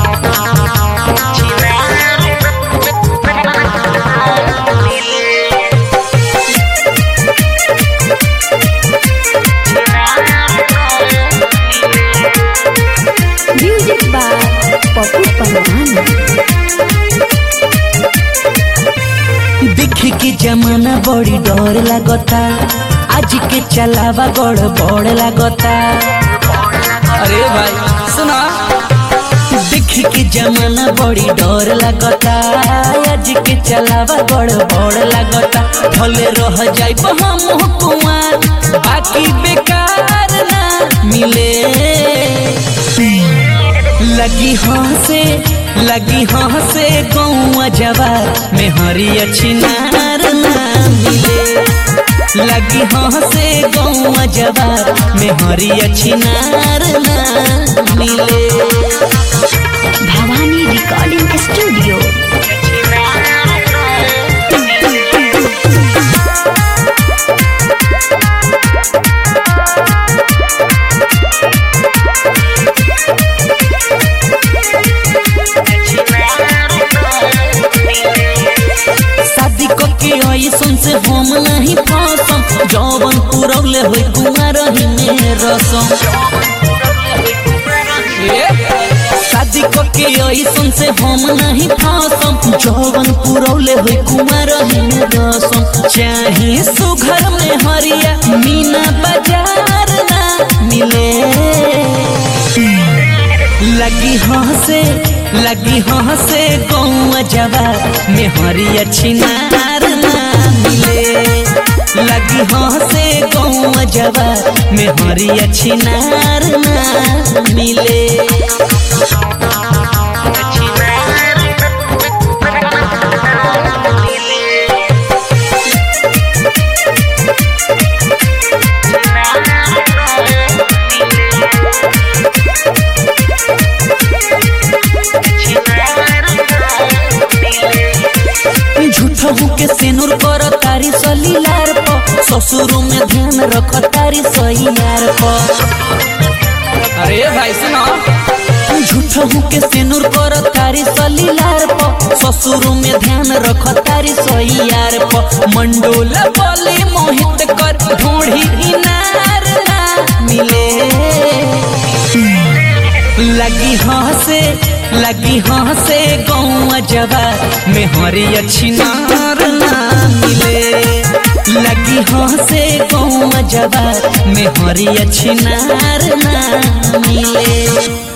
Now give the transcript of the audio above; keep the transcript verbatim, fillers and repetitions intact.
Music by Pappu परवाना। देख के जमाना बड़ी डर लागता, आज के चलावा गड़ बड़ लागता। अरे भाई सुना, देख के जमाना बड़ी डर लागता, आज के चलावा गड़ बड़ लागता। भले रह जाए हम कुआर, बाकी बेकार ना मिले। लगी हंसे लगी हंसे गौआ जवार में हरी अच्छी नार ना मिले। लगी हंसे गौआ जवार में हरी अच्छी नार ना मिले। Bhavani recording studio. ऐसन से हम नहीं फसम, जौवन पुरौले होई कुआर ही में रसम। शादी के ऐसन से हम नहीं फसम, जौवन पुरौले होई कुआर ही में रसम। चाहे सुघर में हरिया मीना बाजार ना मिले। लगी हंसे लगी हंसे गौआ जवार में हरी अच्छी नार ना मिले। लगी हंसे गौआ जवार में हरी अच्छी नार ना मिले। झूठहू के सेनुर कर तारी सलीलार पर, ससुरों में ध्यान रख तारी सैयार पर। अरे भाई सुनो, झूठहू के सेनुर कर तारी सलीलार पर, ससुरों में ध्यान रख तारी सैयार पर। मंडोला बोले मोहित कर ढूंढी इनार ना मिले। लगी हंसे लगी हंसे गौआ जवार में हरी अच्छी नार ना मिले। लगी हंसे गौआ जवार में हरी अच्छी नार ना मिले।